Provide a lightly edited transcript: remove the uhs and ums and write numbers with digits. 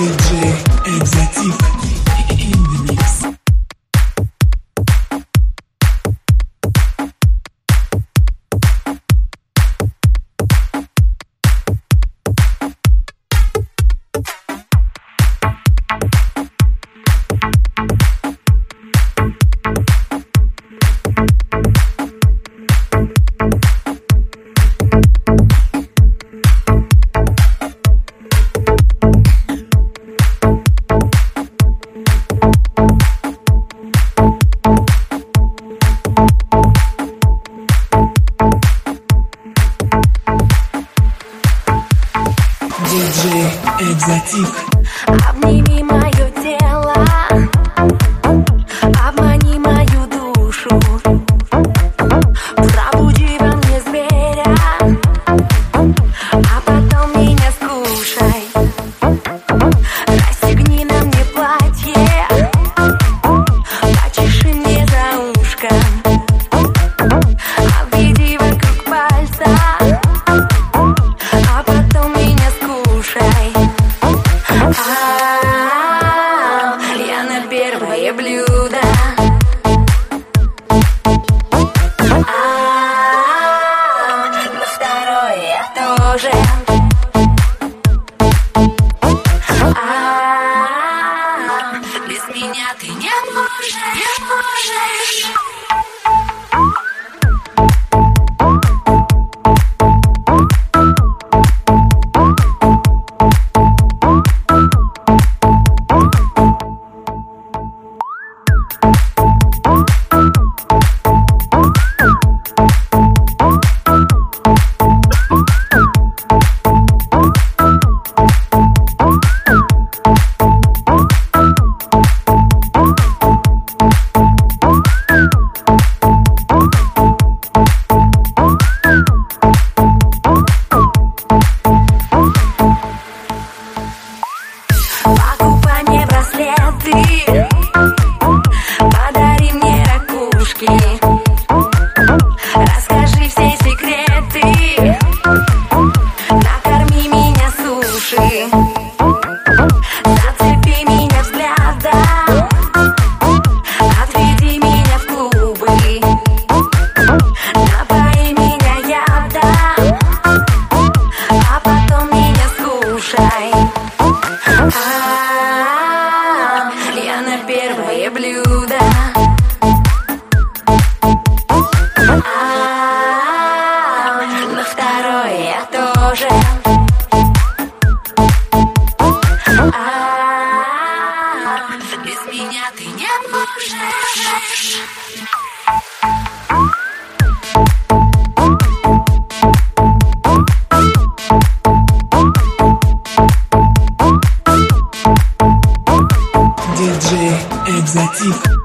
DJ Exotic in the mix. DJ Exotic. Обними мое тело, обмани мою душу, пробуди во мне зверя, а потом меня скушай. Расстегни на мне платье, почеши мне за ушком, обведи вокруг пальца, а потом меня скушай. Я на первое блюдо, на второе тоже, без меня ты не можешь. Покупай мне браслеты, подари мне ракушки, расскажи все секреты, накорми меня суши, зацепи меня взглядом, отведи меня в клубы, напои меня ядом, а потом меня скушай. Я на первое блюдо, на второе тоже, без меня ты не можешь. DJ Exotic.